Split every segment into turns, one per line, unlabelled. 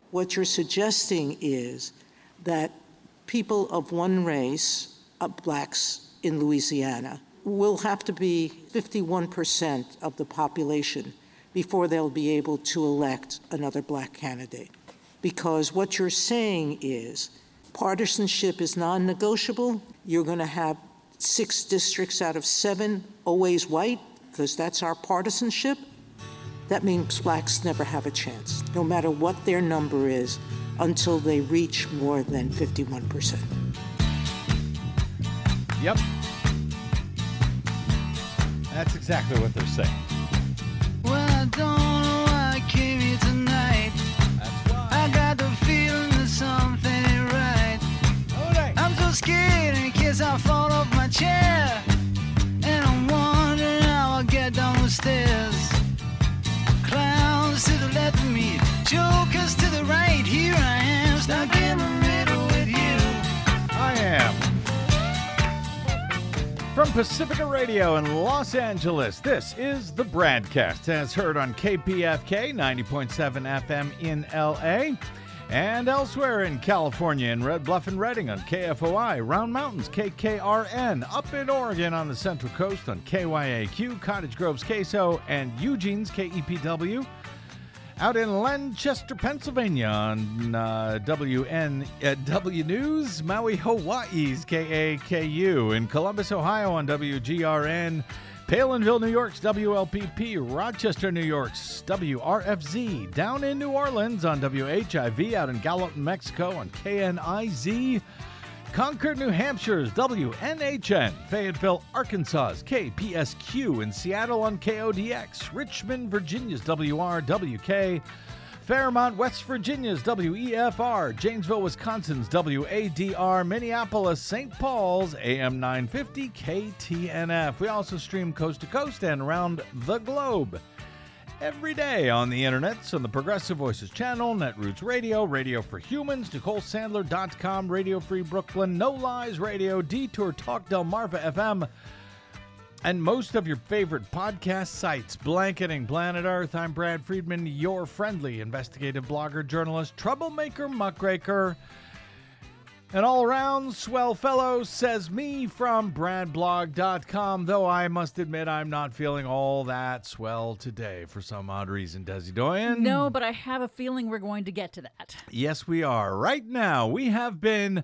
What you're suggesting is that people of one race, blacks in Louisiana, will have to be 51% of the population before they'll be able to elect another black candidate. Because what you're saying is partisanship is non-negotiable. You're going to have 6 districts out of 7 always white, because that's our partisanship. That means blacks never have a chance, no matter what their number is, until they reach more than 51%.
Yep. That's exactly what they're saying.
Well, I don't know why I came here tonight.
That's why.
I got the feeling that something ain't right. I'm so scared in case I fall off my chair. And I'm wondering how I'll get down the stairs. Clowns to the left of me, jokers to the right. Here I am, stuck in the middle with you.
I am. From Pacifica Radio in Los Angeles, this is the BradCast, as heard on KPFK 90.7 FM in LA and elsewhere in California, in Red Bluff and Redding on KFOI, Round Mountains KKRN, up in Oregon on the Central Coast on KYAQ, Cottage Grove's KSO, and Eugene's KEPW. Out in Lancaster, Pennsylvania on W News, Maui, Hawaii's KAKU. In Columbus, Ohio on WGRN. Palinville, New York's WLPP. Rochester, New York's WRFZ. Down in New Orleans on WHIV. Out in Gallup, Mexico on KNIZ. Concord, New Hampshire's WNHN, Fayetteville, Arkansas's KPSQ, in Seattle on KODX, Richmond, Virginia's WRWK, Fairmont, West Virginia's WEFR, Janesville, Wisconsin's WADR, Minneapolis, St. Paul's AM 950 KTNF. We also stream coast to coast and around the globe every day on the internet, on the Progressive Voices channel, Netroots Radio, Radio for Humans, NicoleSandler.com, Radio Free Brooklyn, No Lies Radio, Detour Talk, Delmarva FM, and most of your favorite podcast sites. Blanketing Planet Earth, I'm Brad Friedman, your friendly investigative blogger, journalist, troublemaker, muckraker, an all-around swell fellow, says me from bradblog.com, though I must admit I'm not feeling all that swell today for some odd reason. Desi Doyen?
No, but I have a feeling we're going to get to that.
Yes, we are. Right now, we have been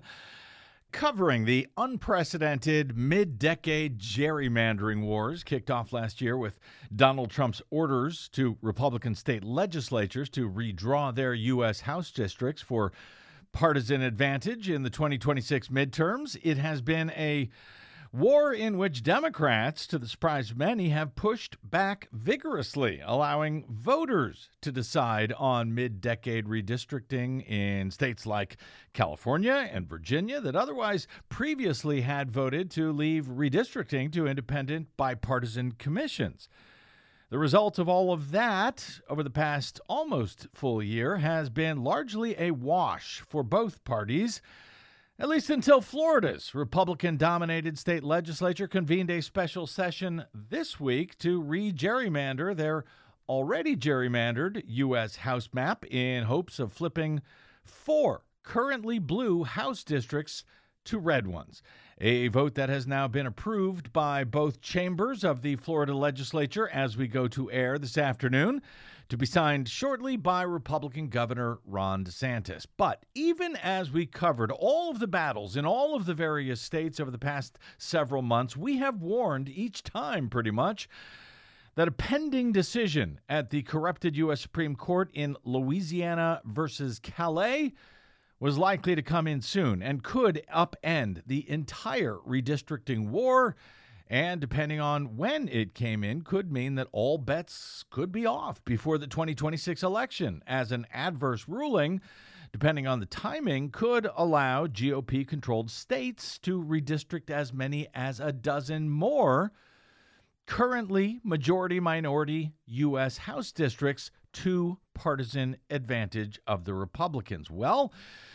covering the unprecedented mid-decade gerrymandering wars kicked off last year with Donald Trump's orders to Republican state legislatures to redraw their U.S. House districts for partisan advantage in the 2026 midterms. It has been a war in which Democrats, to the surprise of many, have pushed back vigorously, allowing voters to decide on mid-decade redistricting in states like California and Virginia that otherwise previously had voted to leave redistricting to independent bipartisan commissions. The result of all of that over the past almost full year has been largely a wash for both parties, at least until Florida's Republican-dominated state legislature convened a special session this week to re-gerrymander their already gerrymandered U.S. House map in hopes of flipping 4 currently blue House districts to red ones. A vote that has now been approved by both chambers of the Florida legislature as we go to air this afternoon, to be signed shortly by Republican Governor Ron DeSantis. But even as we covered all of the battles in all of the various states over the past several months, we have warned each time pretty much that a pending decision at the corrupted U.S. Supreme Court in Louisiana versus Calais was likely to come in soon and could upend the entire redistricting war, and depending on when it came in, could mean that all bets could be off before the 2026 election, as an adverse ruling, depending on the timing, could allow GOP-controlled states to redistrict as many as a dozen more currently majority-minority U.S. House districts to partisan advantage of the Republicans. Well,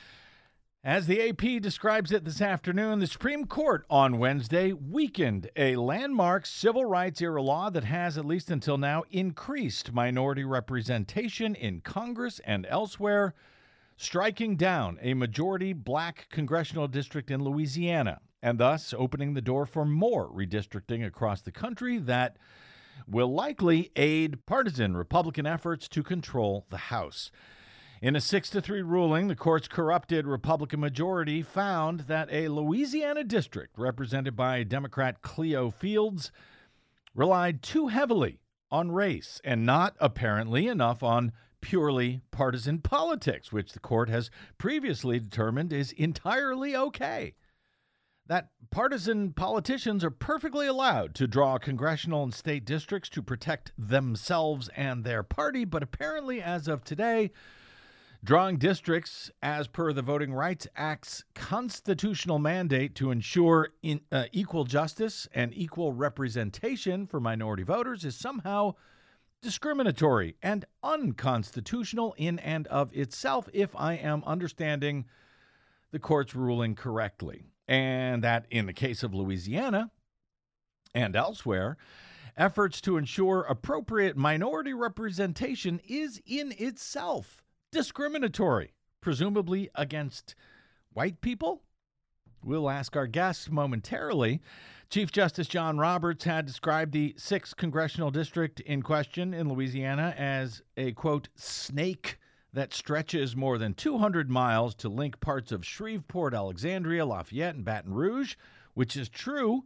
as the AP describes it this afternoon, the Supreme Court on Wednesday weakened a landmark civil rights era law that has, at least until now, increased minority representation in Congress and elsewhere striking down a majority black congressional district in Louisiana, and thus opening the door for more redistricting across the country that will likely aid partisan Republican efforts to control the House. In a 6-3 ruling, the court's corrupted Republican majority found that a Louisiana district represented by Democrat Cleo Fields relied too heavily on race and not apparently enough on purely partisan politics, which the court has previously determined is entirely okay. That partisan politicians are perfectly allowed to draw congressional and state districts to protect themselves and their party, but apparently as of today, drawing districts as per the Voting Rights Act's constitutional mandate to ensure equal justice and equal representation for minority voters is somehow discriminatory and unconstitutional in and of itself, if I am understanding the court's ruling correctly. And that in the case of Louisiana and elsewhere, efforts to ensure appropriate minority representation is in itself discriminatory, presumably against white people? We'll ask our guests momentarily. Chief Justice John Roberts had described the 6th congressional district in question in Louisiana as a, quote, snake that stretches more than 200 miles to link parts of Shreveport, Alexandria, Lafayette, and Baton Rouge, which is true.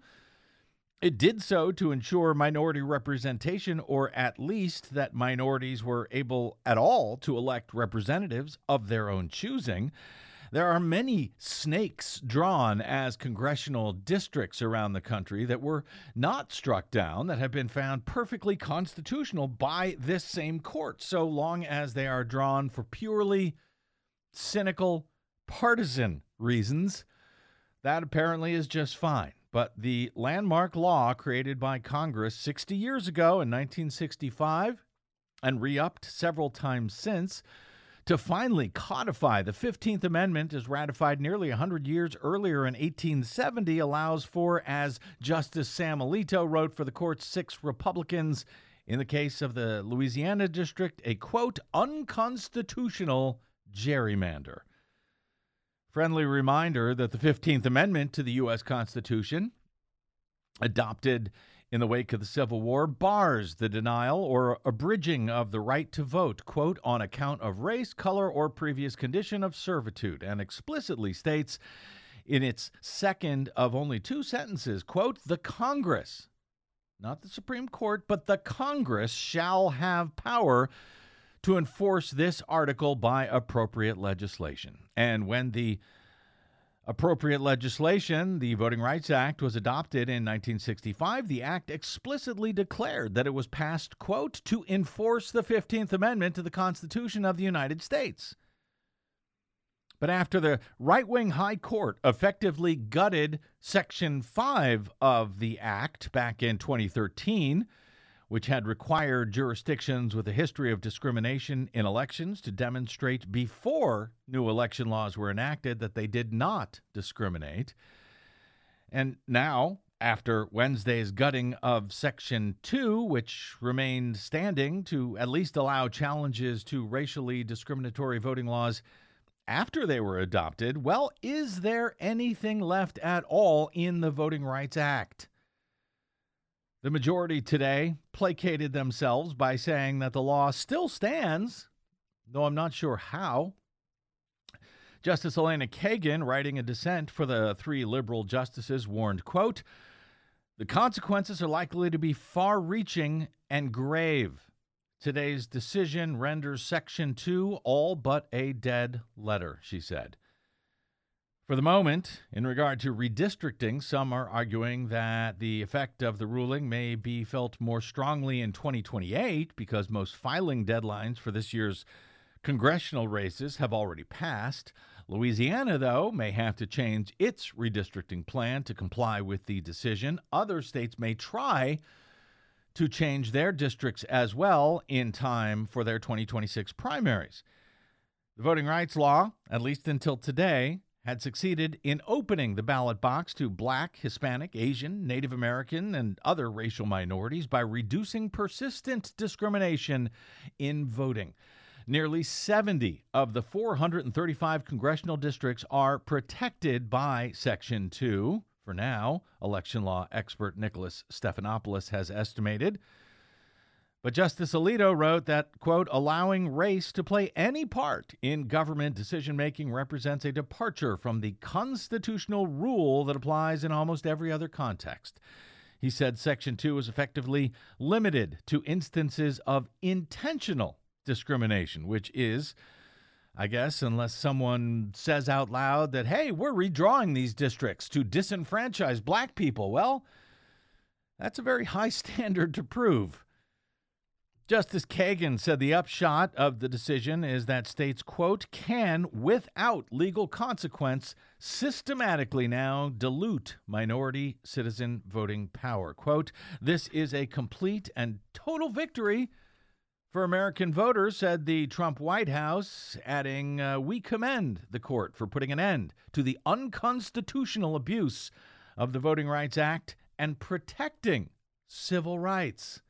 It did so to ensure minority representation, or at least that minorities were able at all to elect representatives of their own choosing. There are many snakes drawn as congressional districts around the country that were not struck down, that have been found perfectly constitutional by this same court, so long as they are drawn for purely cynical, partisan reasons. That apparently is just fine. But the landmark law created by Congress 60 years ago in 1965 and re-upped several times since to finally codify the 15th Amendment as ratified nearly 100 years earlier in 1870 allows for, as Justice Sam Alito wrote for the court's 6 Republicans in the case of the Louisiana district, a, quote, unconstitutional gerrymander. Friendly reminder that the 15th Amendment to the U.S. Constitution, adopted in the wake of the Civil War, bars the denial or abridging of the right to vote, quote, on account of race, color, or previous condition of servitude, and explicitly states in its second of only 2 sentences, quote, the Congress, not the Supreme Court, but the Congress shall have power to enforce this article by appropriate legislation. And when the appropriate legislation, the Voting Rights Act, was adopted in 1965, the act explicitly declared that it was passed, quote, to enforce the 15th Amendment to the Constitution of the United States. But after the right-wing high court effectively gutted Section 5 of the act back in 2013, which had required jurisdictions with a history of discrimination in elections to demonstrate before new election laws were enacted that they did not discriminate. And now, after Wednesday's gutting of Section 2, which remained standing to at least allow challenges to racially discriminatory voting laws after they were adopted, well, is there anything left at all in the Voting Rights Act? The majority today placated themselves by saying that the law still stands, though I'm not sure how. Justice Elena Kagan, writing a dissent for the 3 liberal justices, warned, quote, the consequences are likely to be far-reaching and grave. Today's decision renders Section 2 all but a dead letter, she said. For the moment, in regard to redistricting, some are arguing that the effect of the ruling may be felt more strongly in 2028 because most filing deadlines for this year's congressional races have already passed. Louisiana, though, may have to change its redistricting plan to comply with the decision. Other states may try to change their districts as well in time for their 2026 primaries. The voting rights law, at least until today, had succeeded in opening the ballot box to Black, Hispanic, Asian, Native American, and other racial minorities by reducing persistent discrimination in voting. Nearly 70 of the 435 congressional districts are protected by Section 2. For now, election law expert Nicholas Stephanopoulos has estimated. But Justice Alito wrote that, quote, allowing race to play any part in government decision-making represents a departure from the constitutional rule that applies in almost every other context. He said Section 2 is effectively limited to instances of intentional discrimination, which is, I guess, unless someone says out loud that, hey, we're redrawing these districts to disenfranchise black people. Well, that's a very high standard to prove. Justice Kagan said the upshot of the decision is that states, quote, can, without legal consequence, systematically now dilute minority citizen voting power. Quote, this is a complete and total victory for American voters, said the Trump White House, adding, we commend the court for putting an end to the unconstitutional abuse of the Voting Rights Act and protecting civil rights.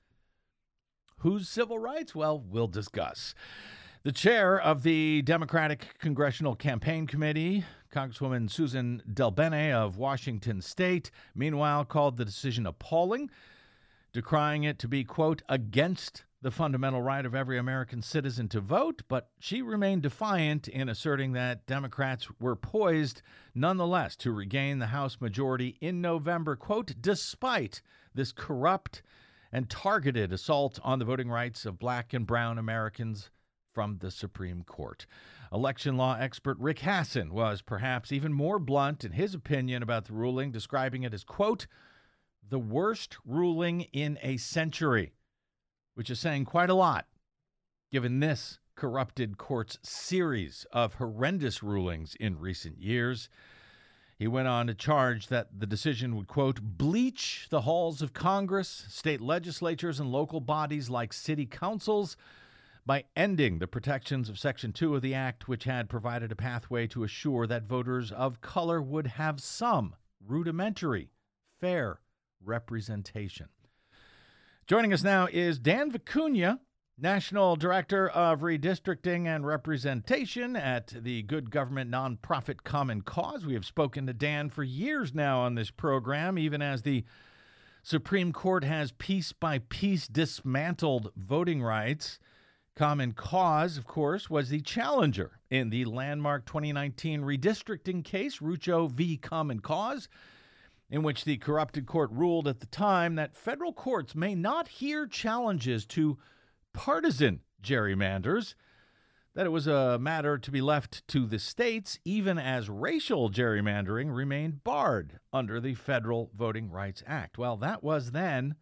Whose civil rights? Well, we'll discuss. The chair of the Democratic Congressional Campaign Committee, Congresswoman Susan DelBene of Washington State, meanwhile called the decision appalling, decrying it to be, quote, against the fundamental right of every American citizen to vote, but she remained defiant in asserting that Democrats were poised nonetheless to regain the House majority in November, quote, despite this corrupt and targeted assault on the voting rights of black and brown Americans from the Supreme Court. Election law expert Rick Hasen was perhaps even more blunt in his opinion about the ruling, describing it as, quote, the worst ruling in a century, which is saying quite a lot, given this corrupted court's series of horrendous rulings in recent years. He went on to charge that the decision would, quote, bleach the halls of Congress, state legislatures, and local bodies like city councils by ending the protections of Section 2 of the Act, which had provided a pathway to assure that voters of color would have some rudimentary, fair representation. Joining us now is Dan Vicuña, National Director of Redistricting and Representation at the good government nonprofit Common Cause. We have spoken to Dan for years now on this program, even as the Supreme Court has piece by piece dismantled voting rights. Common Cause, of course, was the challenger in the landmark 2019 redistricting case, Rucho v. Common Cause, in which the corrupted court ruled at the time that federal courts may not hear challenges to partisan gerrymanders, that it was a matter to be left to the states, even as racial gerrymandering remained barred under the Federal Voting Rights Act. Well, that was then.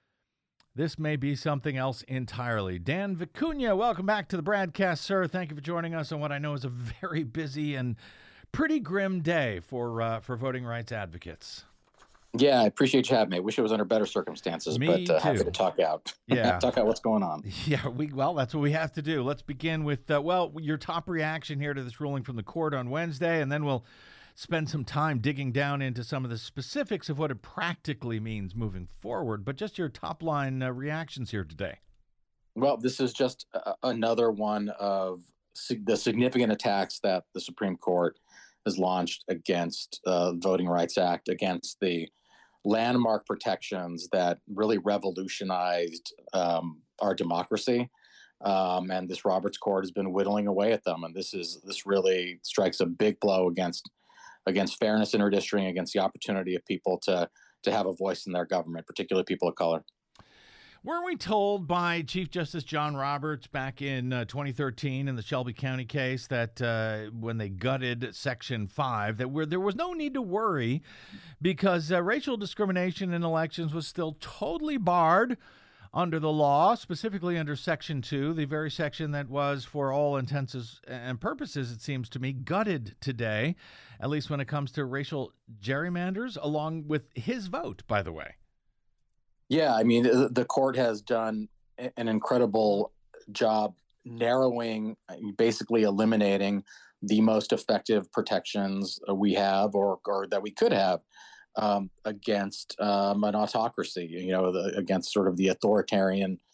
This may be something else entirely. Dan Vicuña, welcome back to the broadcast, sir. Thank you for joining us on what I know is a very busy and pretty grim day for voting rights advocates.
Yeah, I appreciate you having me. I wish it was under better circumstances,
Me
but happy
too.
to talk out.
Yeah.
Talk out what's going on.
Yeah, well, that's what we have to do. Let's begin with, your top reaction here to this ruling from the court on Wednesday, and then we'll spend some time digging down into some of the specifics of what it practically means moving forward. But just your top-line reactions here today.
Well, this is just another one of the significant attacks that the Supreme Court has launched against the Voting Rights Act, against the landmark protections that really revolutionized our democracy. And this Roberts Court has been whittling away at them. And this really strikes a big blow against fairness in redistricting, against the opportunity of people to have a voice in their government, particularly people of color.
Weren't we told by Chief Justice John Roberts back in 2013 in the Shelby County case that when they gutted Section 5, that there was no need to worry because racial discrimination in elections was still totally barred under the law, specifically under Section 2, the very section that was, for all intents and purposes, it seems to me, gutted today, at least when it comes to racial gerrymanders, along with his vote, by the way.
Yeah, I mean, the court has done an incredible job narrowing, basically eliminating the most effective protections we have or that we could have against an autocracy, against sort of the authoritarian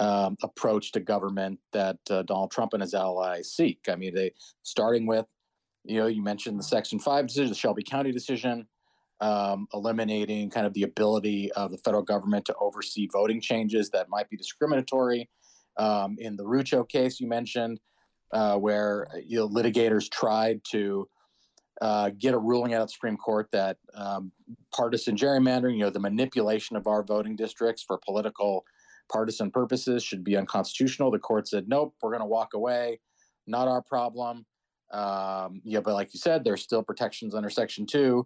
approach to government that Donald Trump and his allies seek. I mean, starting with, you mentioned the Section 5 decision, the Shelby County decision, eliminating kind of the ability of the federal government to oversee voting changes that might be discriminatory. In the Rucho case you mentioned, where litigators tried to get a ruling out of the Supreme Court that partisan gerrymandering, the manipulation of our voting districts for political partisan purposes should be unconstitutional. The court said, nope, we're going to walk away. Not our problem. But like you said, there's still protections under Section 2.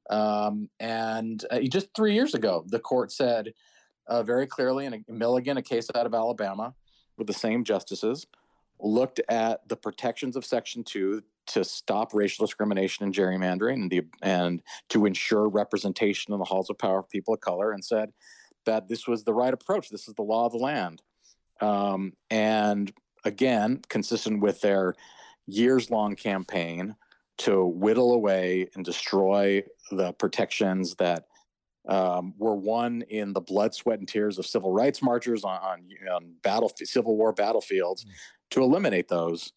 And just 3 years ago, the court said very clearly in Milligan, a case out of Alabama with the same justices, looked at the protections of Section 2 to stop racial discrimination and gerrymandering and to ensure representation in the halls of power of people of color, and said that this was the right approach. This is the law of the land. And again, consistent with their years-long campaign to whittle away and destroy the protections that were won in the blood, sweat, and tears of civil rights marchers on Civil War battlefields, to eliminate those.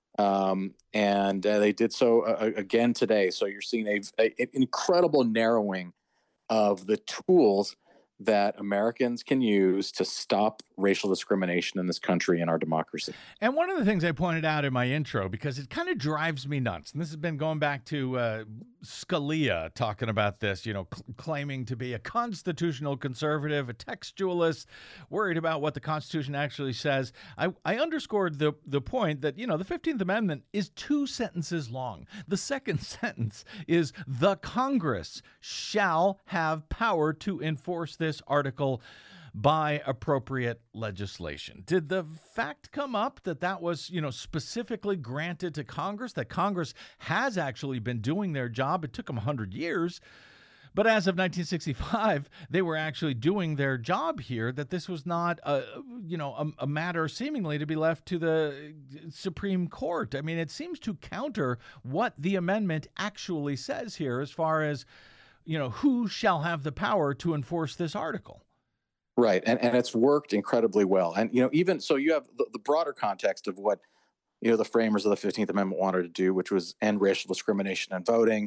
And they did so again today. So you're seeing an incredible narrowing of the tools that Americans can use to stop racial discrimination in this country and our democracy.
And one of the things I pointed out in my intro, because it kind of drives me nuts, and this has been going back to Scalia talking about this, claiming to be a constitutional conservative, a textualist, worried about what the Constitution actually says. I underscored the point that, the 15th Amendment is 2 sentences long. The second sentence is, the Congress shall have power to enforce this article by appropriate legislation. Did the fact come up that was, specifically granted to Congress, that Congress has actually been doing their job? It took them 100 years, but as of 1965, they were actually doing their job here, that this was not a matter seemingly to be left to the Supreme Court. I mean, it seems to counter what the amendment actually says here as far as, who shall have the power to enforce this article.
Right. And it's worked incredibly well. And, even so, you have the broader context of what, the framers of the 15th Amendment wanted to do, which was end racial discrimination in voting.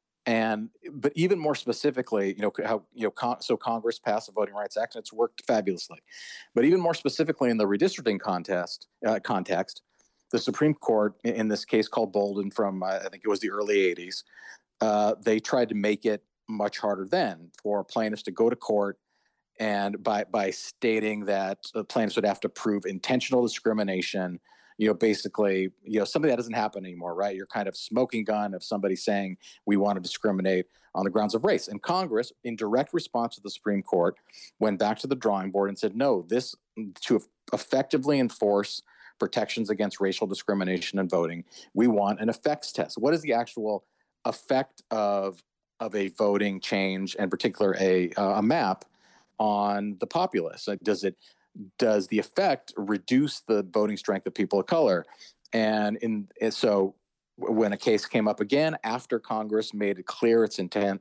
But even more specifically, so Congress passed the Voting Rights Act, and it's worked fabulously. But even more specifically in the redistricting context, the Supreme Court, in this case called Bolden from, I think it was the early 80s, they tried to make it much harder then for plaintiffs to go to court, and by stating that the plaintiffs would have to prove intentional discrimination, basically, something that doesn't happen anymore, right? You're kind of smoking gun of somebody saying we want to discriminate on the grounds of race. And Congress, in direct response to the Supreme Court, went back to the drawing board and said, no, this to effectively enforce protections against racial discrimination in voting, we want an effects test. What is the actual effect of a voting change, in particular a map, on the populace? Does the effect reduce the voting strength of people of color? And so when a case came up again after Congress made it clear its intent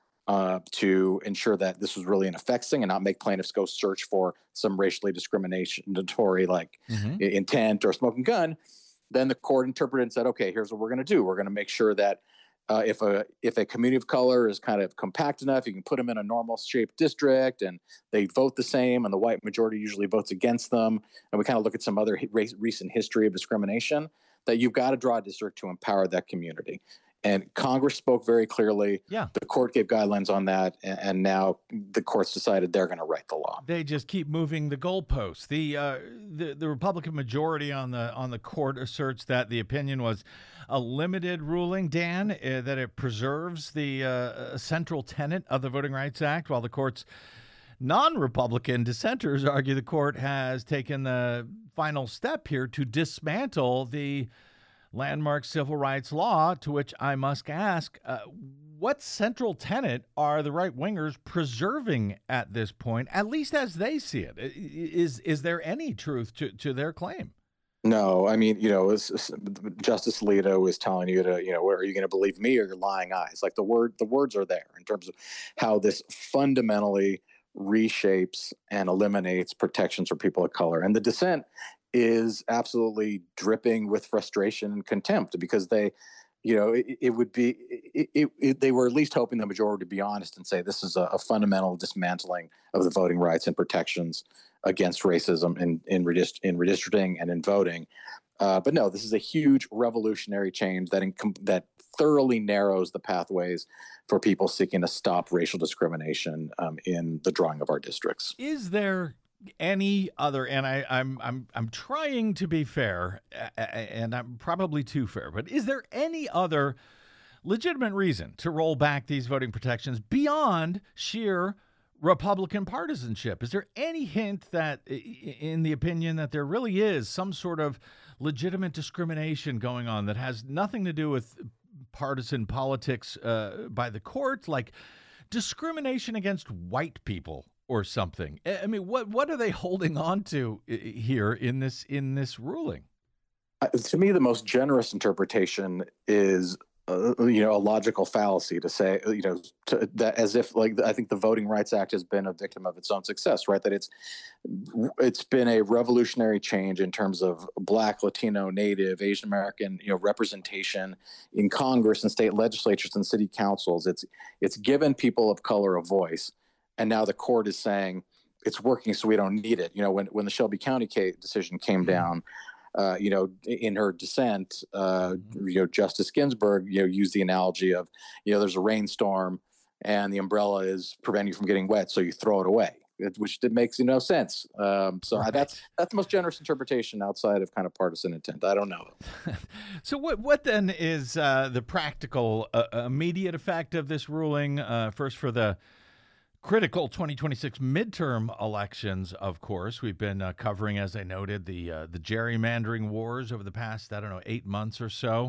to ensure that this was really an effects thing and not make plaintiffs go search for some racially discriminatory intent or smoking gun, then the court interpreted and said, okay, here's what we're going to do. We're going to make sure that if a community of color is kind of compact enough, you can put them in a normal shaped district and they vote the same, and the white majority usually votes against them. And we kind of look at some other recent history of discrimination, that you've got to draw a district to empower that community. And Congress spoke very clearly. Yeah. The court gave guidelines on that, and now the courts decided they're going to write the law.
They just keep moving the goalposts. The Republican majority on the court asserts that the opinion was a limited ruling, Dan, that it preserves the central tenet of the Voting Rights Act, while the court's non-Republican dissenters argue the court has taken the final step here to dismantle the landmark civil rights law, to which I must ask, what central tenet are the right-wingers preserving at this point, at least as they see it? Is there any truth to their claim?
No, I mean, Justice Alito is telling you to, are you going to believe me or your lying eyes? Like the words are there in terms of how this fundamentally reshapes and eliminates protections for people of color. And the dissent is absolutely dripping with frustration and contempt because they, it would be, they were at least hoping the majority would be honest and say this is a fundamental dismantling of the voting rights and protections against racism in redistricting and in voting. But no, this is a huge revolutionary change that thoroughly narrows the pathways for people seeking to stop racial discrimination in the drawing of our districts.
Is there any other, and I'm trying to be fair, and I'm probably too fair, but is there any other legitimate reason to roll back these voting protections beyond sheer Republican partisanship? Is there any hint that, in the opinion, that there really is some sort of legitimate discrimination going on that has nothing to do with partisan politics by the court, like discrimination against white people or something? I mean, what are they holding on to here in this ruling?
To me, the most generous interpretation is a logical fallacy to say, that as if I think the Voting Rights Act has been a victim of its own success, right? That it's been a revolutionary change in terms of Black, Latino, Native, Asian American, representation in Congress and state legislatures and city councils. It's given people of color a voice, and now the court is saying it's working, so we don't need it. When the Shelby County decision came down. In her dissent, Justice Ginsburg, used the analogy of, there's a rainstorm and the umbrella is preventing you from getting wet, so you throw it away, which makes no sense. So right. That's the most generous interpretation outside of kind of partisan intent. I don't know.
So what then is the practical immediate effect of this ruling? First, for the critical 2026 midterm elections, of course. We've been covering, as I noted, the gerrymandering wars over the past, 8 months or so.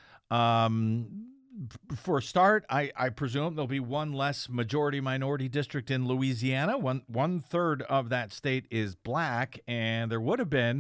For a start, I presume there'll be one less majority-minority district in Louisiana. One third of that state is Black, and there would have been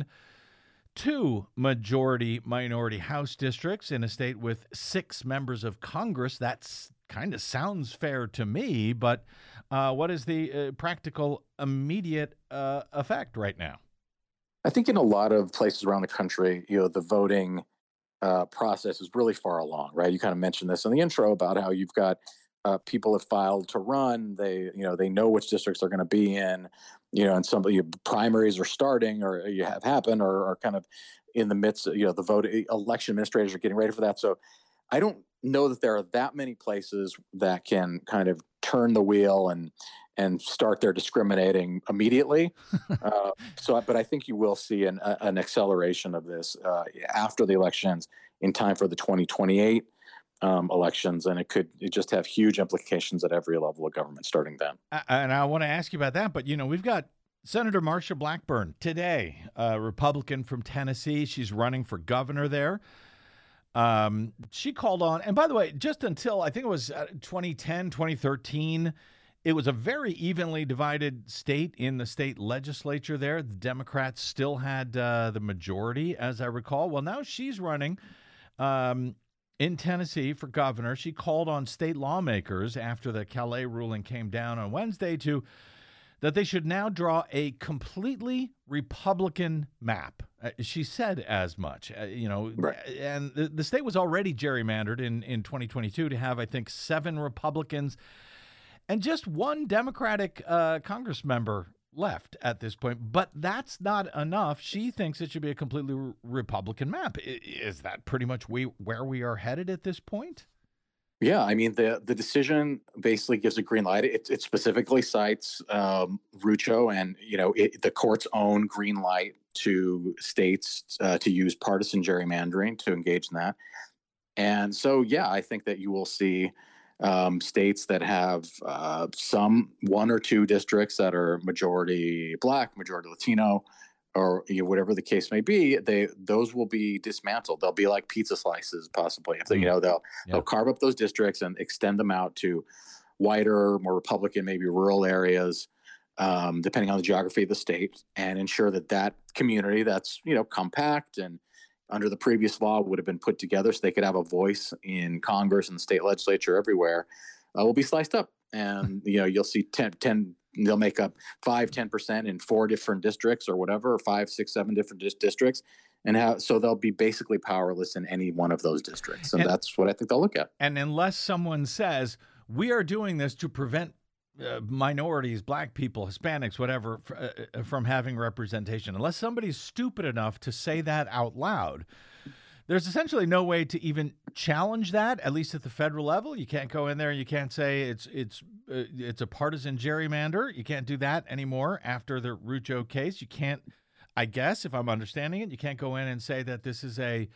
2 majority-minority House districts in a state with 6 members of Congress. That's kind of sounds fair to me, but what is the practical immediate effect right now?
I think in a lot of places around the country, the voting process is really far along, right? You kind of mentioned this in the intro about how you've got people have filed to run. They know which districts they're going to be in, and some of primaries are starting or you have happened or are kind of in the midst of, the vote. Election administrators are getting ready for that. So I don't know that there are that many places that can kind of turn the wheel and start their discriminating immediately. But I think you will see an acceleration of this after the elections in time for the 2028 elections, and it could just have huge implications at every level of government starting then.
And I want to ask you about that, but we've got Senator Marsha Blackburn today, a Republican from Tennessee. She's running for governor there. She called on, and by the way, just until I think it was 2010, 2013, it was a very evenly divided state in the state legislature there. The Democrats still had the majority, as I recall. Well, now she's running in Tennessee for governor. She called on state lawmakers after the Calais ruling came down on Wednesday that they should now draw a completely Republican map. She said as much,
right.
And the state was already gerrymandered in 2022 to have, I think, 7 Republicans and just 1 Democratic Congress member left at this point. But that's not enough. She thinks it should be a completely Republican map. Is that pretty much where we are headed at this point?
Yeah, I mean, the decision basically gives a green light. It specifically cites Rucho and, the court's own green light to states to use partisan gerrymandering to engage in that. And so, yeah, I think that you will see states that have some 1 or 2 districts that are majority Black, majority Latino, or whatever the case may be, those will be dismantled. They'll be like pizza slices, possibly. If they, they'll carve up those districts and extend them out to wider, more Republican, maybe rural areas, depending on the geography of the state, and ensure that community that's compact and under the previous law would have been put together so they could have a voice in Congress and the state legislature everywhere, will be sliced up. And you'll see 10 they'll make up 5-10% in 4 different districts or whatever, or 5, 6, 7 different districts. So they'll be basically powerless in any one of those districts. And that's what I think they'll look at.
And unless someone says, we are doing this to prevent minorities, black people, Hispanics, whatever, from having representation, unless somebody's stupid enough to say that out loud, there's essentially no way to even challenge that, at least at the federal level. You can't go in there and you can't say it's a partisan gerrymander. You can't do that anymore after the Rucho case. You can't, I guess, if I'm understanding it, you can't go in and say that this is a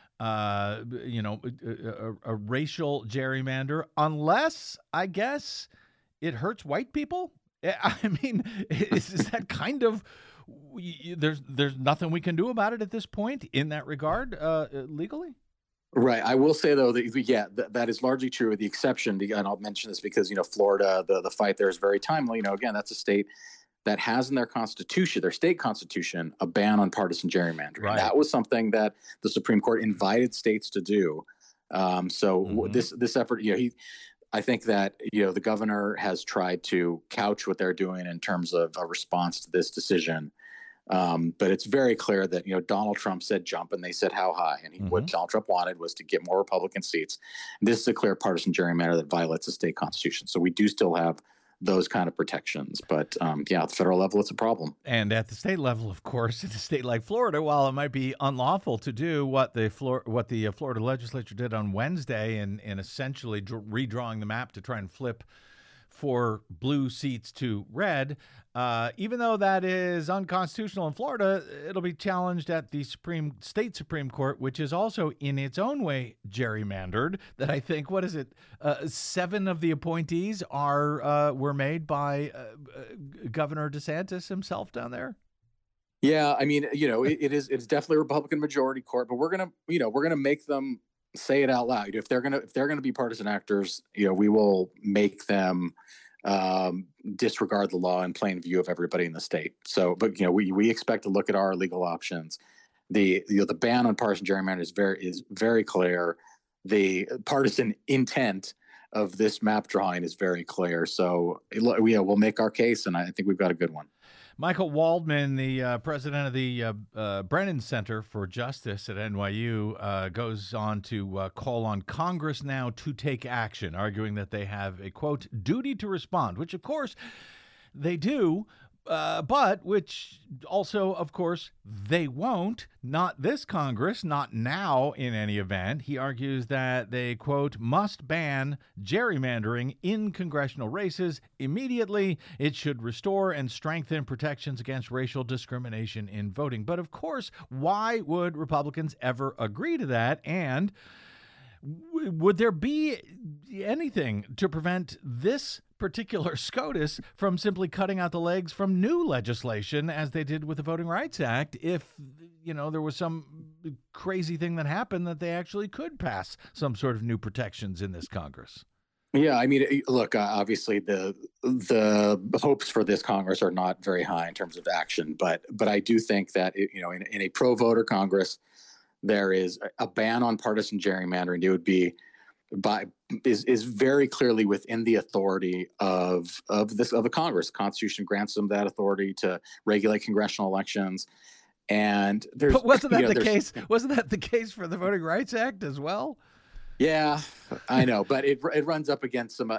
racial gerrymander, unless, I guess, it hurts white people. I mean, is that kind of, there's nothing we can do about it at this point in that regard, legally?
Right. I will say, though, that that is largely true, with the exception, and I'll mention this because, Florida, the fight there is very timely. Again, that's a state that has in their constitution, their state constitution, a ban on partisan gerrymandering.
Right.
That was something that the Supreme Court invited states to do. This effort, I think that, the governor has tried to couch what they're doing in terms of a response to this decision. But it's very clear that, Donald Trump said jump and they said how high. And what Donald Trump wanted was to get more Republican seats. And this is a clear partisan gerrymander that violates the state constitution. So we do still have those kind of protections. But at the federal level, it's a problem.
And at the state level, of course, in a state like Florida, while it might be unlawful to do what the Florida legislature did on Wednesday in essentially redrawing the map to try and flip 4 blue seats to red, even though that is unconstitutional in Florida, it'll be challenged at the state Supreme Court, which is also in its own way gerrymandered. That I think, 7 of the appointees were made by Governor DeSantis himself down there.
Yeah, I mean, it's definitely a Republican majority court, but we're gonna make them say it out loud. If they're gonna be partisan actors, we will make them disregard the law in plain view of everybody in the state. So, but we expect to look at our legal options. The ban on partisan gerrymandering is very clear. The partisan intent of this map drawing is very clear. So we'll make our case, and I think we've got a good one.
Michael Waldman, the president of the Brennan Center for Justice at NYU, goes on to call on Congress now to take action, arguing that they have a, quote, duty to respond, which, of course, they do, but which also, of course, they won't. Not this Congress, not now in any event. He argues that they, quote, must ban gerrymandering in congressional races immediately. It should restore and strengthen protections against racial discrimination in voting. But, of course, why would Republicans ever agree to that? And would there be anything to prevent this particular SCOTUS from simply cutting out the legs from new legislation, as they did with the Voting Rights Act, if there was some crazy thing that happened that they actually could pass some sort of new protections in this Congress?
Yeah, I mean, look, obviously the hopes for this Congress are not very high in terms of action, but I do think that in a pro-voter Congress, there is a ban on partisan gerrymandering. It would be is very clearly within the authority of the Congress. The Constitution grants them that authority to regulate congressional elections. And
but wasn't that the case? Wasn't that the case for the Voting Rights Act as well?
Yeah, I know, but it runs up against some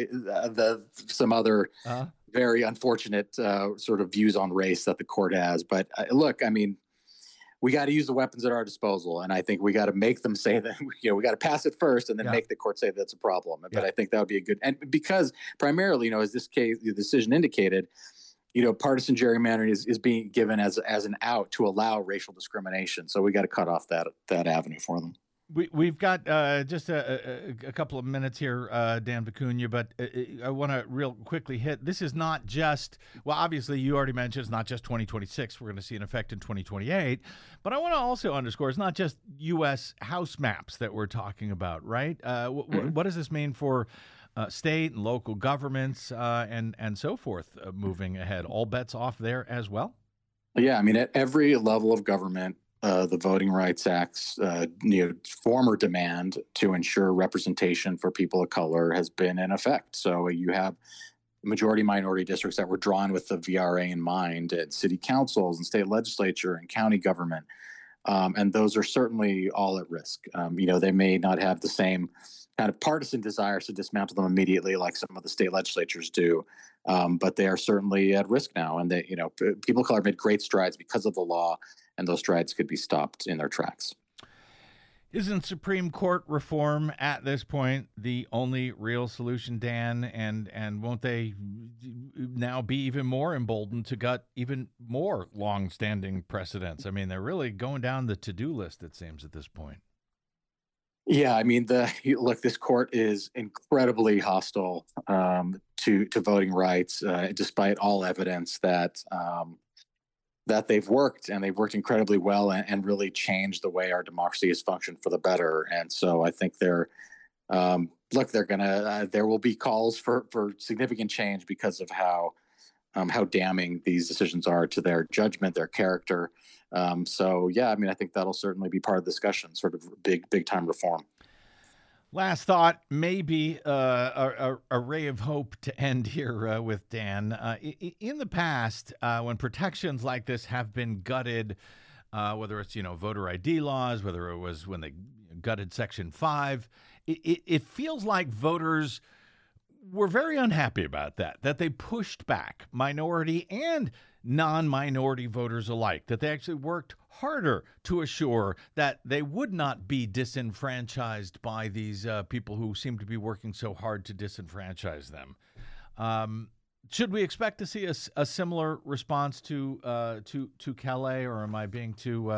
some other very unfortunate sort of views on race that the court has. But look, I mean, we got to use the weapons at our disposal, and I think we got to make them say that we got to pass it first, and then make the court say that's a problem. But I think that would be a good, and because primarily, as this case, the decision indicated, partisan gerrymandering is being given as an out to allow racial discrimination. So we got to cut off that avenue for them.
We've got just a couple of minutes here, Dan Vicuña, but I want to real quickly hit, this is not just, well, obviously you already mentioned it's not just 2026. We're going to see an effect in 2028. But I want to also underscore, it's not just U.S. House maps that we're talking about, right? What does this mean for state and local governments and so forth moving ahead? All bets off there as well?
Yeah, I mean, at every level of government, the Voting Rights Act's former demand to ensure representation for people of color has been in effect. So you have majority minority districts that were drawn with the VRA in mind at city councils and state legislature and county government. And those are certainly all at risk. They may not have the same kind of partisan desires to dismantle them immediately like some of the state legislatures do. But they are certainly at risk now. And people of color made great strides because of the law, and those strides could be stopped in their tracks.
Isn't Supreme Court reform at this point the only real solution, Dan? And won't they now be even more emboldened to gut even more long-standing precedents? I mean, they're really going down the to-do list, it seems, at this point.
Yeah, I mean, this court is incredibly hostile to voting rights, despite all evidence that they've worked, and they've worked incredibly well and really changed the way our democracy has functioned for the better. And so I think there will be calls for significant change because of how damning these decisions are to their judgment, their character. I think that'll certainly be part of the discussion, sort of big time reform.
Last thought, maybe a ray of hope to end here with Dan. In the past, when protections like this have been gutted, whether it's voter ID laws, whether it was when they gutted Section 5, it feels like voters were very unhappy about that they pushed back minority and non-minority voters alike, that they actually worked harder to assure that they would not be disenfranchised by these people who seem to be working so hard to disenfranchise them. Should we expect to see a similar response to Calais, or am I being too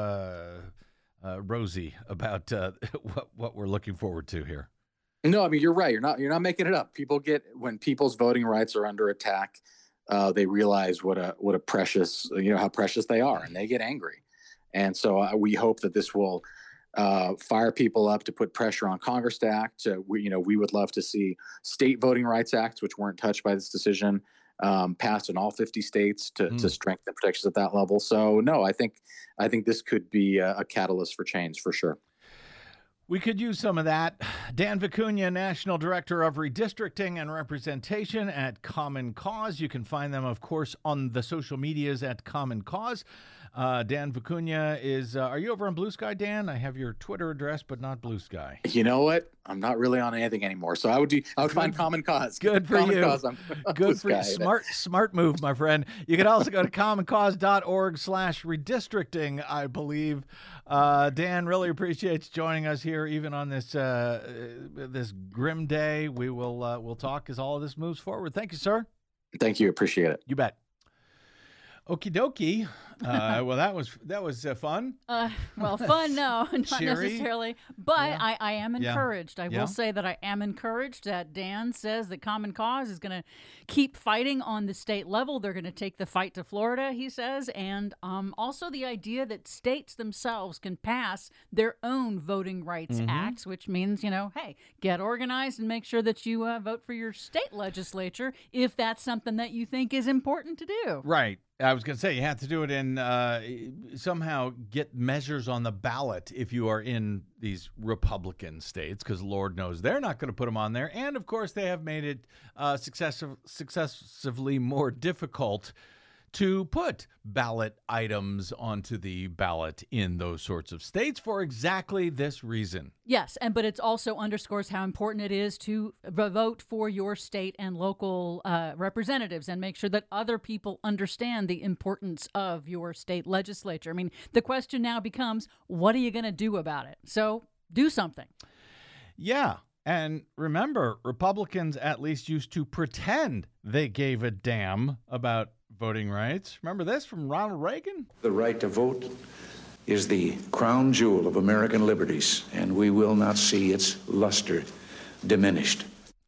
rosy about what we're looking forward to here?
No, I mean, you're right. You're not making it up. When people's voting rights are under attack, they realize what a precious, how precious they are, and they get angry. And so we hope that this will fire people up to put pressure on Congress to act. We would love to see state voting rights acts, which weren't touched by this decision, passed in all 50 states to strengthen protections at that level. So no, I think this could be a catalyst for change for sure.
We could use some of that. Dan Vicuña, National Director of Redistricting and Representation at Common Cause. You can find them, of course, on the social medias at Common Cause. Dan Vicuña is, are you over on Blue Sky, Dan? I have your Twitter address, but not Blue Sky.
You know what? I'm not really on anything anymore. So I would find Common Cause.
Good for
Common
you.
Cause,
Good for you. Smart move, my friend. You can also go to commoncause.org/redistricting, I believe. Dan, really appreciate you joining us here, even on this this grim day. We'll talk as all of this moves forward. Thank you, sir.
Thank you. Appreciate it.
You bet. Okie dokie. Well, that was fun.
Well, fun, no, not
Cheery.
necessarily. But
Yeah.
I am encouraged. I
Yeah.
will say that I am encouraged that Dan says that Common Cause is going to keep fighting on the state level. They're going to take the fight to Florida, he says. And also the idea that states themselves can pass their own voting rights acts, which means, hey, get organized and make sure that you vote for your state legislature if that's something that you think is important to do.
Right. I was going to say you have to do it in somehow get measures on the ballot if you are in these Republican states, because Lord knows they're not going to put them on there. And, of course, they have made it successively more difficult to put ballot items onto the ballot in those sorts of states for exactly this reason.
Yes, but it also underscores how important it is to vote for your state and local representatives and make sure that other people understand the importance of your state legislature. I mean, the question now becomes, what are you going to do about it? So do something.
Yeah. And remember, Republicans at least used to pretend they gave a damn about voting rights. Remember this from Ronald Reagan?
The right to vote is the crown jewel of American liberties, and we will not see its luster diminished.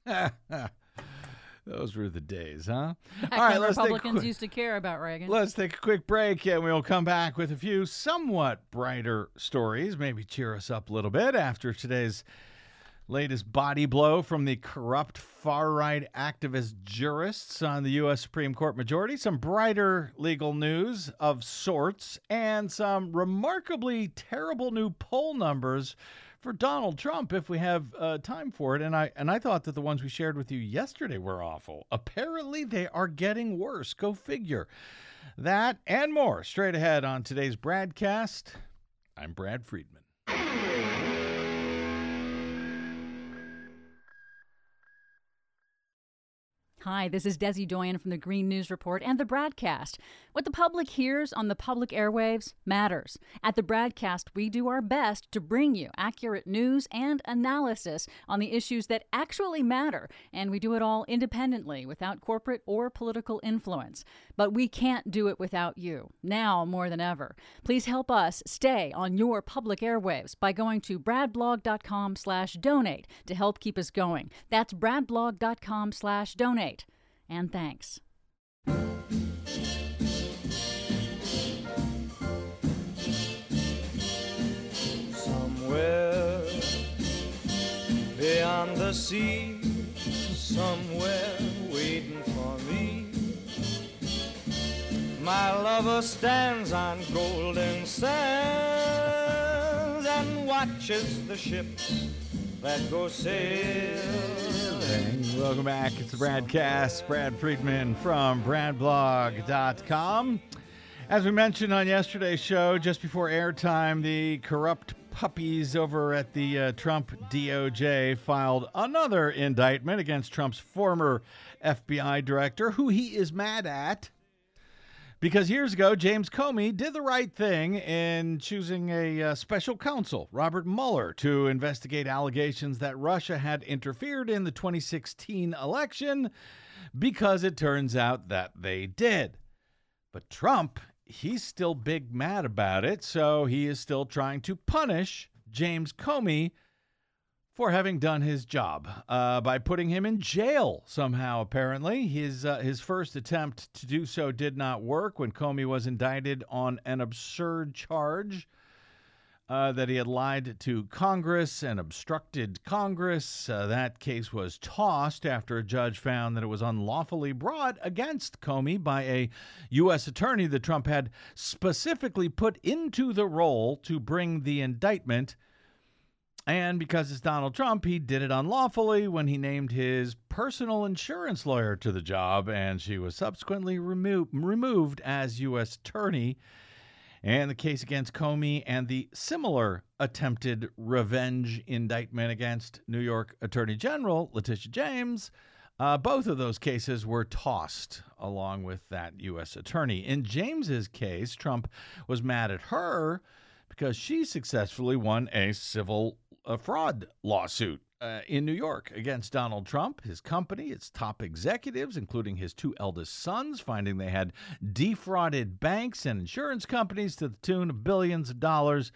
Those were the days, huh?
Back
All right,
when
let's
Republicans used to care about Reagan.
Let's take a quick break, and we'll come back with a few somewhat brighter stories, maybe cheer us up a little bit after today's latest body blow from the corrupt far-right activist jurists on the U.S. Supreme Court majority, some brighter legal news of sorts, and some remarkably terrible new poll numbers for Donald Trump if we have time for it. And I thought that the ones we shared with you yesterday were awful. Apparently, they are getting worse. Go figure. That and more straight ahead on today's Bradcast. I'm Brad Friedman.
Hi, this is Desi Doyen from the Green News Report and the Bradcast. What the public hears on the public airwaves matters. At the Bradcast, we do our best to bring you accurate news and analysis on the issues that actually matter, and we do it all independently, without corporate or political influence. But we can't do it without you, now more than ever. Please help us stay on your public airwaves by going to bradblog.com/donate to help keep us going. That's bradblog.com/donate. And thanks.
Somewhere beyond the sea, somewhere waiting for me, my lover stands on golden sands and watches the ships that go sailing.
Welcome back. It's the Bradcast. Brad Friedman from bradblog.com. As we mentioned on yesterday's show, just before airtime, the corrupt puppies over at the Trump DOJ filed another indictment against Trump's former FBI director, who he is mad at. Because years ago, James Comey did the right thing in choosing a special counsel, Robert Mueller, to investigate allegations that Russia had interfered in the 2016 election, because it turns out that they did. But Trump, he's still big mad about it, so he is still trying to punish James Comey for having done his job by putting him in jail somehow, apparently. His first attempt to do so did not work when Comey was indicted on an absurd charge that he had lied to Congress and obstructed Congress. That case was tossed after a judge found that it was unlawfully brought against Comey by a U.S. attorney that Trump had specifically put into the role to bring the indictment. And because it's Donald Trump, he did it unlawfully when he named his personal insurance lawyer to the job, and she was subsequently removed as U.S. attorney. And the case against Comey and the similar attempted revenge indictment against New York Attorney General Letitia James, both of those cases were tossed along with that U.S. attorney. In James's case, Trump was mad at her because she successfully won a civil fraud lawsuit in New York against Donald Trump, his company, its top executives, including his two eldest sons, finding they had defrauded banks and insurance companies to the tune of billions of dollars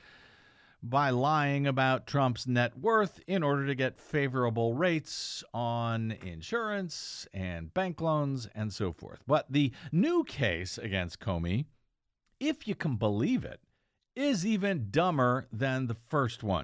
by lying about Trump's net worth in order to get favorable rates on insurance and bank loans and so forth. But the new case against Comey, if you can believe it, is even dumber than the first one.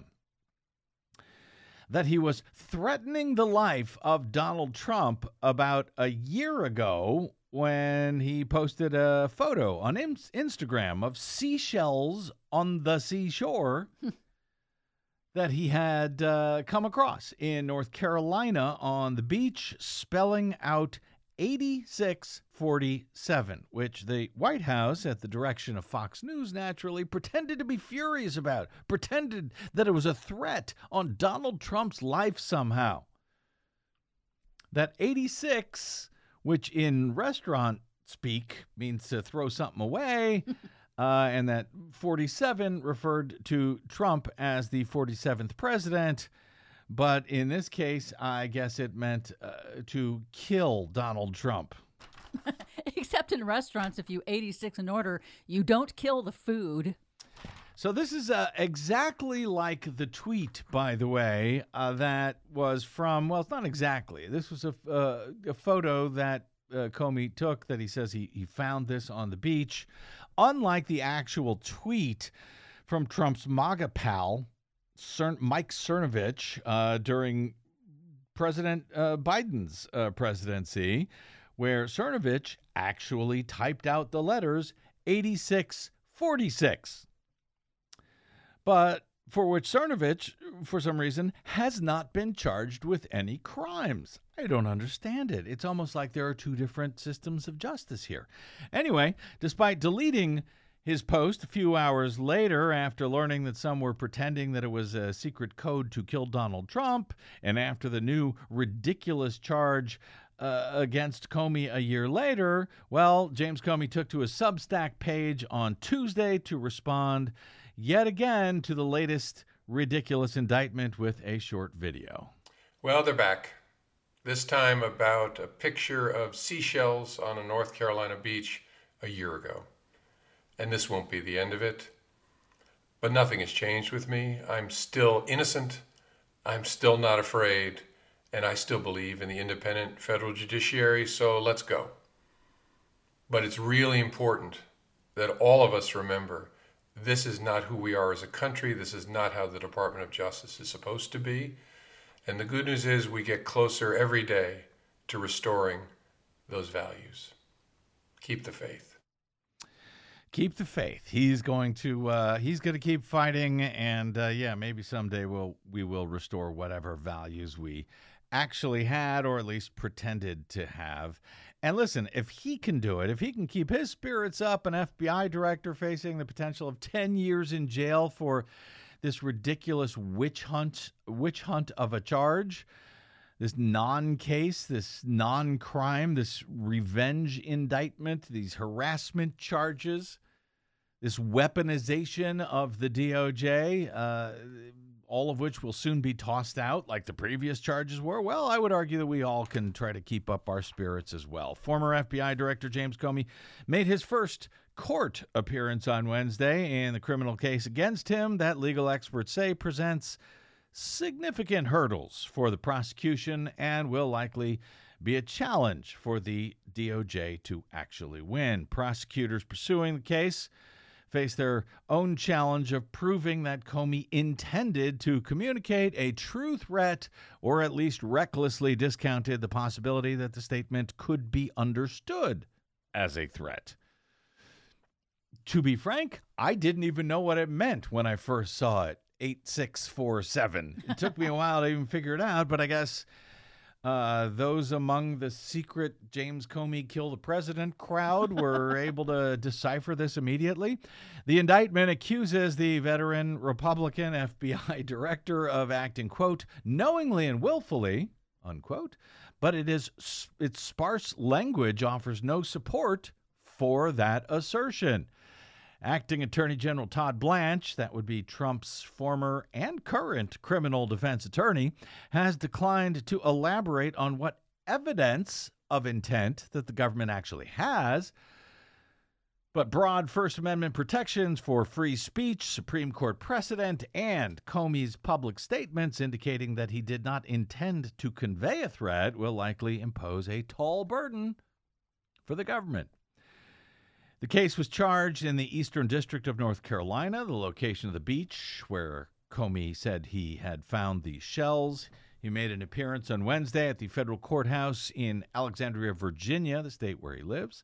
That he was threatening the life of Donald Trump about a year ago when he posted a photo on Instagram of seashells on the seashore that he had come across in North Carolina on the beach, spelling out 8647, which the White House, at the direction of Fox News, naturally pretended to be furious about, pretended that it was a threat on Donald Trump's life somehow. That 86, which in restaurant speak means to throw something away, and that 47 referred to Trump as the 47th president. But in this case, I guess it meant to kill Donald Trump.
Except in restaurants, if you 86 in order, you don't kill the food.
So this is exactly like the tweet, by the way, that was from, well, it's not exactly. This was a photo that Comey took that he says he found this on the beach. Unlike the actual tweet from Trump's MAGA pal, Mike Cernovich, during President Biden's presidency, where Cernovich actually typed out the letters 8646. But for which Cernovich, for some reason, has not been charged with any crimes. I don't understand it. It's almost like there are two different systems of justice here. Anyway, despite deleting his post a few hours later after learning that some were pretending that it was a secret code to kill Donald Trump, and after the new ridiculous charge against Comey a year later, well, James Comey took to his Substack page on Tuesday to respond yet again to the latest ridiculous indictment with a short video.
Well, they're back. This time about a picture of seashells on a North Carolina beach a year ago. And this won't be the end of it. But nothing has changed with me. I'm still innocent. I'm still not afraid. And I still believe in the independent federal judiciary. So let's go. But it's really important that all of us remember this is not who we are as a country. This is not how the Department of Justice is supposed to be. And the good news is we get closer every day to restoring those values. Keep the faith.
Keep the faith. He's going to keep fighting, and maybe someday we will restore whatever values we actually had, or at least pretended to have. And listen, if he can do it, if he can keep his spirits up, an FBI director facing the potential of 10 years in jail for this ridiculous witch hunt of a charge, this non-case, this non-crime, this revenge indictment, these harassment charges, this weaponization of the DOJ, all of which will soon be tossed out like the previous charges were, well, I would argue that we all can try to keep up our spirits as well. Former FBI Director James Comey made his first court appearance on Wednesday, and the criminal case against him, that legal experts say, presents significant hurdles for the prosecution and will likely be a challenge for the DOJ to actually win. Prosecutors pursuing the case face their own challenge of proving that Comey intended to communicate a true threat, or at least recklessly discounted the possibility that the statement could be understood as a threat. To be frank, I didn't even know what it meant when I first saw it, 8647. It took me a while to even figure it out, but I guess those among the secret James Comey kill the president crowd were able to decipher this immediately. The indictment accuses the veteran Republican FBI director of acting, quote, knowingly and willfully, unquote, but its sparse language offers no support for that assertion. Acting Attorney General Todd Blanche, that would be Trump's former and current criminal defense attorney, has declined to elaborate on what evidence of intent that the government actually has. But broad First Amendment protections for free speech, Supreme Court precedent, and Comey's public statements indicating that he did not intend to convey a threat will likely impose a tall burden for the government. The case was charged in the Eastern District of North Carolina, the location of the beach where Comey said he had found the shells. He made an appearance on Wednesday at the federal courthouse in Alexandria, Virginia, the state where he lives.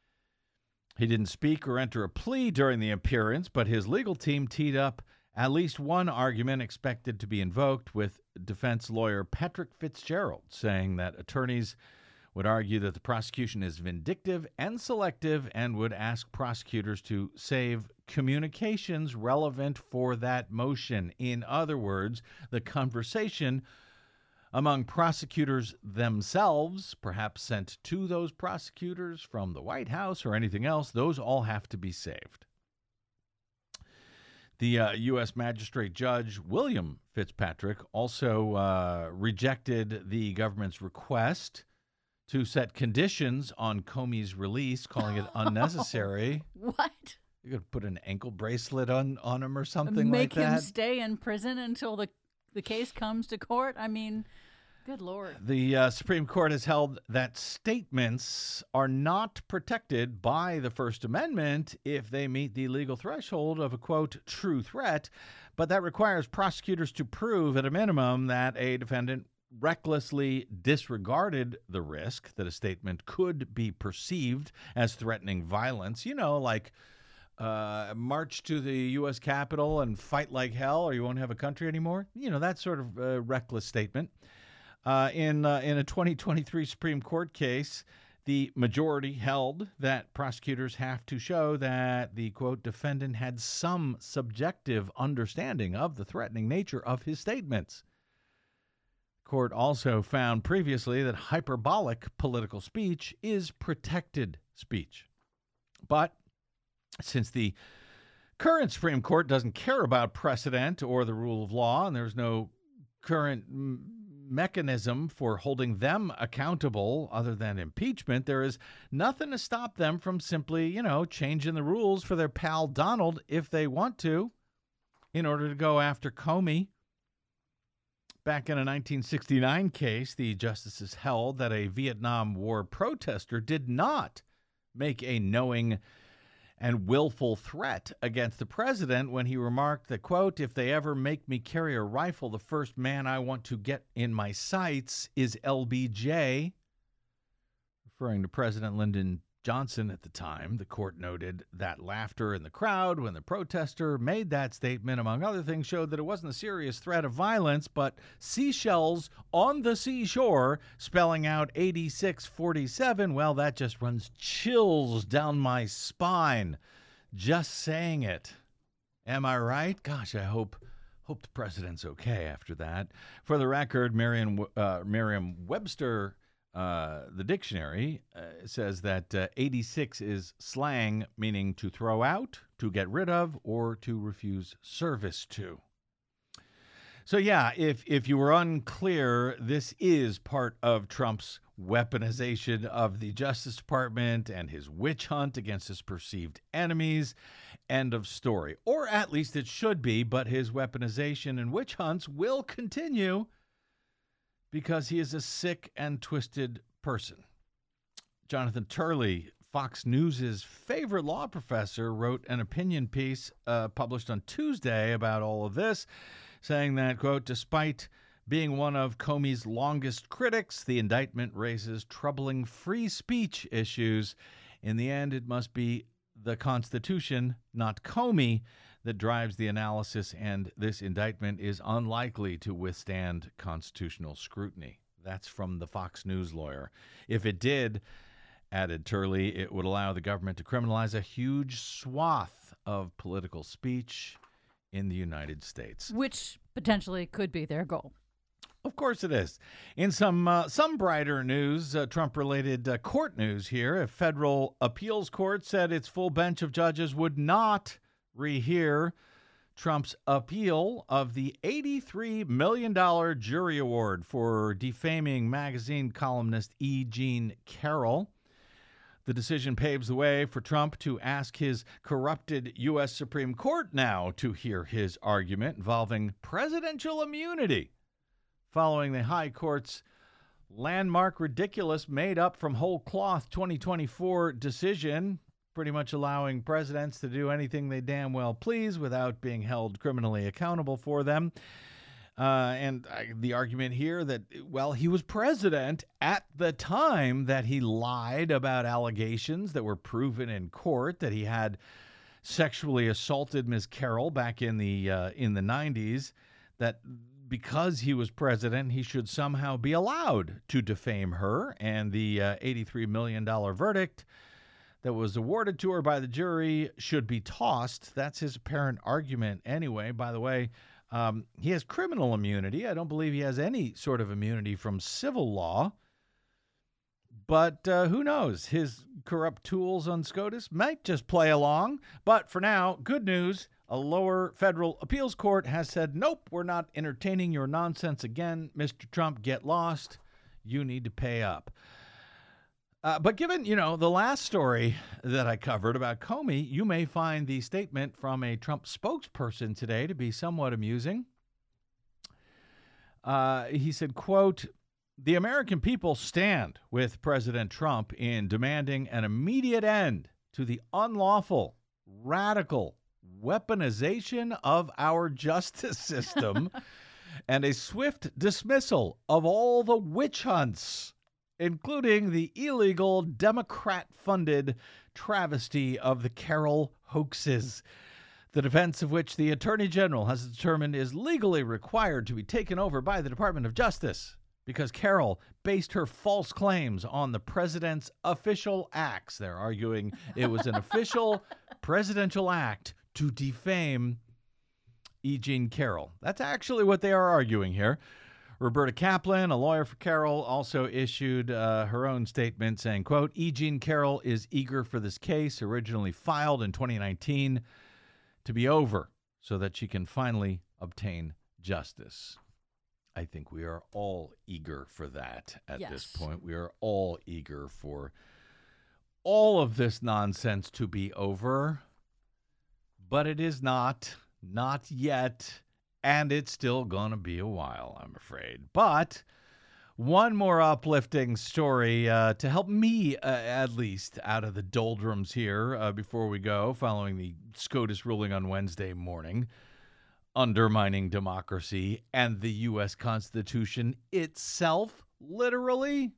He didn't speak or enter a plea during the appearance, but his legal team teed up at least one argument expected to be invoked, with defense lawyer Patrick Fitzgerald saying that attorneys would argue that the prosecution is vindictive and selective and would ask prosecutors to save communications relevant for that motion. In other words, the conversation among prosecutors themselves, perhaps sent to those prosecutors from the White House or anything else, those all have to be saved. The U.S. Magistrate Judge William Fitzpatrick also rejected the government's request to set conditions on Comey's release, calling it unnecessary.
What?
You could put an ankle bracelet on him or something
Make
like that.
him stay in prison until the case comes to court? I mean, good Lord.
The Supreme Court has held that statements are not protected by the First Amendment if they meet the legal threshold of a, quote, true threat, but that requires prosecutors to prove at a minimum that a defendant recklessly disregarded the risk that a statement could be perceived as threatening violence, like march to the U.S. Capitol and fight like hell, or you won't have a country anymore. That sort of reckless statement. In a 2023 Supreme Court case, the majority held that prosecutors have to show that the, quote, defendant had some subjective understanding of the threatening nature of his statements. Court also found previously that hyperbolic political speech is protected speech. But since the current Supreme Court doesn't care about precedent or the rule of law, and there's no current mechanism for holding them accountable other than impeachment, there is nothing to stop them from simply, changing the rules for their pal Donald if they want to, in order to go after Comey. Back in a 1969 case, the justices held that a Vietnam War protester did not make a knowing and willful threat against the president when he remarked that, quote, if they ever make me carry a rifle, the first man I want to get in my sights is LBJ. Referring to President Lyndon Johnson at the time, the court noted that laughter in the crowd when the protester made that statement, among other things, showed that it wasn't a serious threat of violence, but seashells on the seashore spelling out 8647. Well, that just runs chills down my spine just saying it. Am I right? Gosh, I hope the president's okay after that. For the record, Merriam-Webster, the dictionary, says that 86 is slang meaning to throw out, to get rid of, or to refuse service to. So yeah, if you were unclear, this is part of Trump's weaponization of the Justice Department and his witch hunt against his perceived enemies. End of story. Or at least it should be, but his weaponization and witch hunts will continue because he is a sick and twisted person. Jonathan Turley, Fox News' favorite law professor, wrote an opinion piece published on Tuesday about all of this, saying that, quote, despite being one of Comey's longest critics, the indictment raises troubling free speech issues. In the end, it must be the Constitution, not Comey, that drives the analysis, and this indictment is unlikely to withstand constitutional scrutiny. That's from the Fox News lawyer. If it did, added Turley, it would allow the government to criminalize a huge swath of political speech in the United States.
Which potentially could be their goal.
Of course it is. In some brighter news, Trump-related court news here, a federal appeals court said its full bench of judges would not rehear Trump's appeal of the $83 million jury award for defaming magazine columnist E. Jean Carroll. The decision paves the way for Trump to ask his corrupted U.S. Supreme Court now to hear his argument involving presidential immunity, following the High Court's landmark, ridiculous, made-up from whole cloth 2024 decision, pretty much allowing presidents to do anything they damn well please without being held criminally accountable for them. The argument here that, well, he was president at the time that he lied about allegations that were proven in court, that he had sexually assaulted Ms. Carroll back in the 90s, that because he was president, he should somehow be allowed to defame her, and the $83 million verdict that was awarded to her by the jury should be tossed. That's his apparent argument anyway. By the way, he has criminal immunity. I don't believe he has any sort of immunity from civil law. But who knows? His corrupt tools on SCOTUS might just play along. But for now, good news. A lower federal appeals court has said, nope, we're not entertaining your nonsense again. Mr. Trump, get lost. You need to pay up. But given, the last story that I covered about Comey, you may find the statement from a Trump spokesperson today to be somewhat amusing. He said, quote, the American people stand with President Trump in demanding an immediate end to the unlawful, radical weaponization of our justice system and a swift dismissal of all the witch hunts including the illegal Democrat-funded travesty of the Carroll hoaxes, the defense of which the Attorney General has determined is legally required to be taken over by the Department of Justice because Carroll based her false claims on the president's official acts. They're arguing it was an official presidential act to defame E. Jean Carroll. That's actually what they are arguing here. Roberta Kaplan, a lawyer for Carroll, also issued her own statement saying, quote, E. Jean Carroll is eager for this case, originally filed in 2019, to be over so that she can finally obtain justice. I think we are all eager for that at this point. We are all eager for all of this nonsense to be over, but it is not yet, and it's still going to be a while, I'm afraid. But one more uplifting story to help me, at least, out of the doldrums here before we go, following the SCOTUS ruling on Wednesday morning, undermining democracy and the U.S. Constitution itself, literally.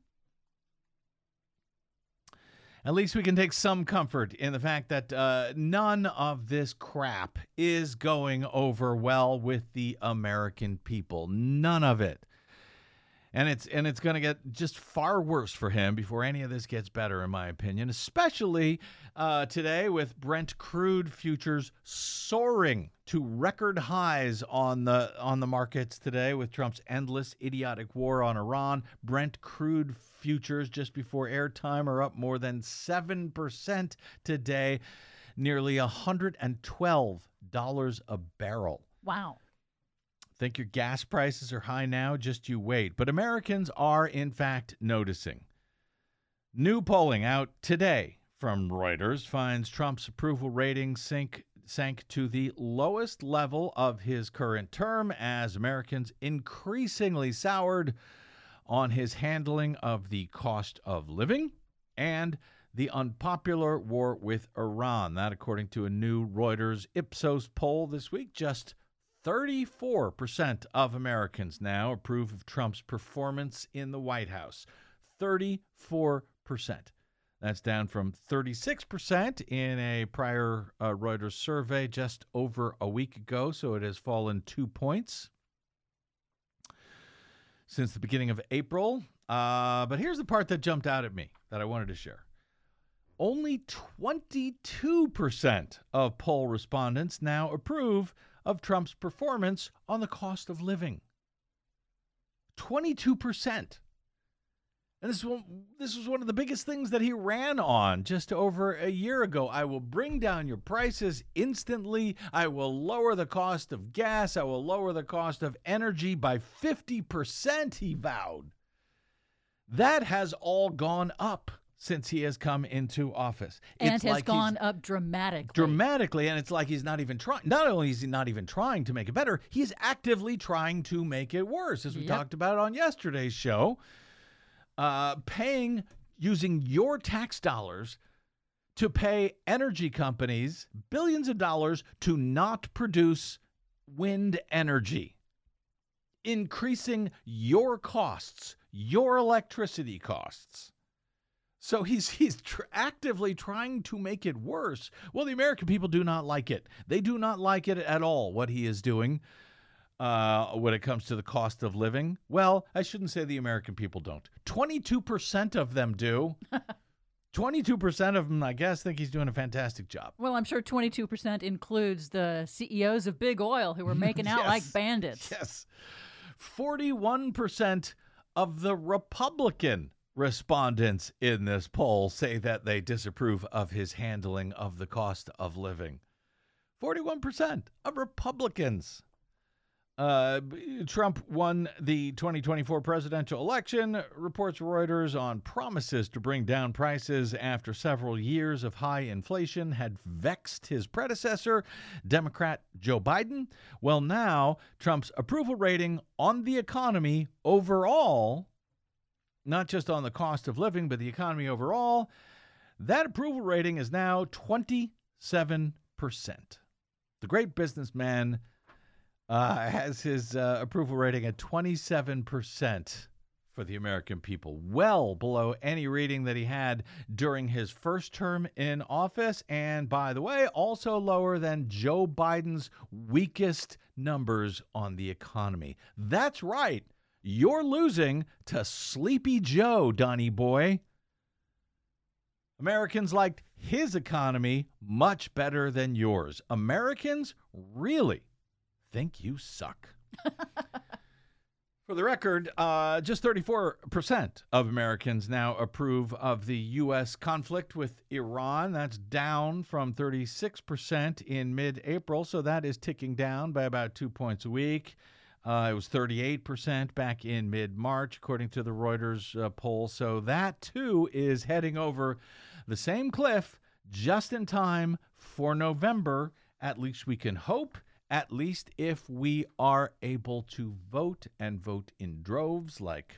At least we can take some comfort in the fact that none of this crap is going over well with the American people. None of it. And it's going to get just far worse for him before any of this gets better, in my opinion, especially today with Brent crude futures soaring to record highs on the markets today with Trump's endless, idiotic war on Iran. Brent crude futures just before airtime are up more than 7% today, nearly $112 a barrel.
Wow.
Think your gas prices are high now? Just you wait. But Americans are, in fact, noticing. New polling out today from Reuters finds Trump's approval rating sank to the lowest level of his current term as Americans increasingly soured on his handling of the cost of living and the unpopular war with Iran. That, according to a new Reuters Ipsos poll this week, just 34% of Americans now approve of Trump's performance in the White House. 34%. That's down from 36% in a prior Reuters survey just over a week ago, so it has fallen 2 points since the beginning of April. But here's the part that jumped out at me that I wanted to share. Only 22% of poll respondents now approve of Trump's performance on the cost of living. 22%. And this was one of the biggest things that he ran on just over a year ago. I will bring down your prices instantly. I will lower the cost of gas. I will lower the cost of energy by 50%, he vowed. That has all gone up since he has come into office.
And has gone up dramatically.
Dramatically, and it's like he's not even trying. Not only is he not even trying to make it better, he's actively trying to make it worse, as we talked about on yesterday's show. Using your tax dollars to pay energy companies billions of dollars to not produce wind energy, increasing your costs, your electricity costs. So he's actively trying to make it worse. Well, the American people do not like it. They do not like it at all, what he is doing when it comes to the cost of living. Well, I shouldn't say the American people don't. 22% of them do. 22% of them, I guess, think he's doing a fantastic job.
Well, I'm sure 22% includes the CEOs of Big Oil who were making out like bandits.
Yes. 41% of the Republican respondents in this poll say that they disapprove of his handling of the cost of living. 41% of Republicans. Trump won the 2024 presidential election, reports Reuters, on promises to bring down prices after several years of high inflation had vexed his predecessor, Democrat Joe Biden. Well, now Trump's approval rating on the economy overall, not just on the cost of living, but the economy overall, that approval rating is now 27%. The great businessman has his approval rating at 27% for the American people, well below any reading that he had during his first term in office, and by the way, also lower than Joe Biden's weakest numbers on the economy. That's right. You're losing to Sleepy Joe, Donny boy. Americans liked his economy much better than yours. Americans really think you suck. For the record, just 34% of Americans now approve of the U.S. conflict with Iran. That's down from 36% in mid-April, so that is ticking down by about 2 points a week. It was 38% back in mid-March, according to the Reuters poll. So that, too, is heading over the same cliff just in time for November. At least we can hope, at least if we are able to vote and vote in droves like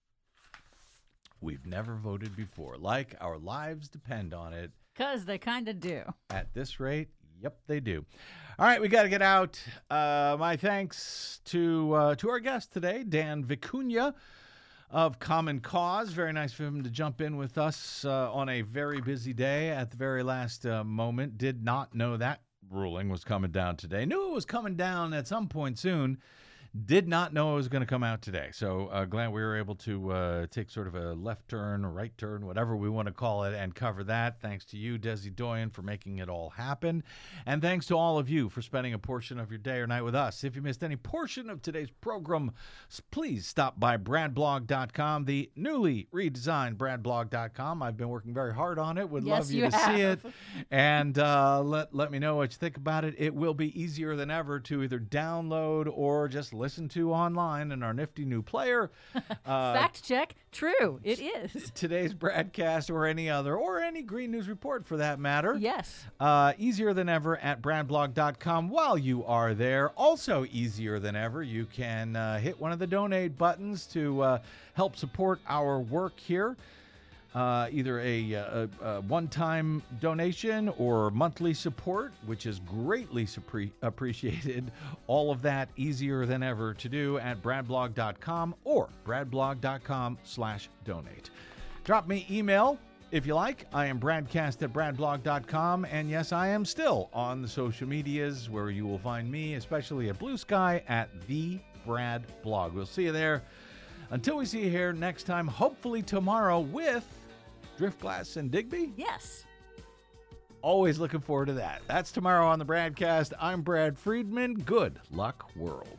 we've never voted before, like our lives depend on it.
'Cause they kind of do.
At this rate, yep, they do. All right, we got to get out. My thanks to our guest today, Dan Vicuña of Common Cause. Very nice for him to jump in with us on a very busy day at the very last moment. Did not know that ruling was coming down today. Knew it was coming down at some point soon. Did not know it was going to come out today. So glad we were able to take sort of a left turn, right turn, whatever we want to call it, and cover that. Thanks to you, Desi Doyen, for making it all happen. And thanks to all of you for spending a portion of your day or night with us. If you missed any portion of today's program, please stop by bradblog.com, the newly redesigned bradblog.com. I've been working very hard on it. Would love you to see it. And let me know what you think about it. It will be easier than ever to either download or just listen to online in our nifty new player.
Fact check, true, it is.
Today's broadcast or any other, or any Green News Report for that matter.
Yes.
Easier than ever at bradblog.com while you are there. Also easier than ever, you can hit one of the donate buttons to help support our work here. Either a one-time donation or monthly support, which is greatly appreciated. All of that easier than ever to do at bradblog.com or bradblog.com/donate. Drop me email if you like. I am bradcast@bradblog.com. And yes, I am still on the social medias where you will find me, especially at Blue Sky, at the Brad Blog. We'll see you there. Until we see you here next time, hopefully tomorrow with Driftglass and Digby?
Yes.
Always looking forward to that. That's tomorrow on the Bradcast. I'm Brad Friedman. Good luck, world.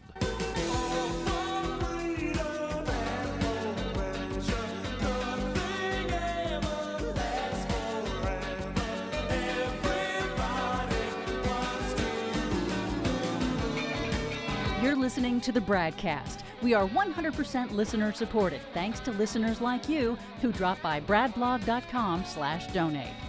You're listening to the Bradcast. We are 100% listener supported, thanks to listeners like you who drop by bradblog.com/donate.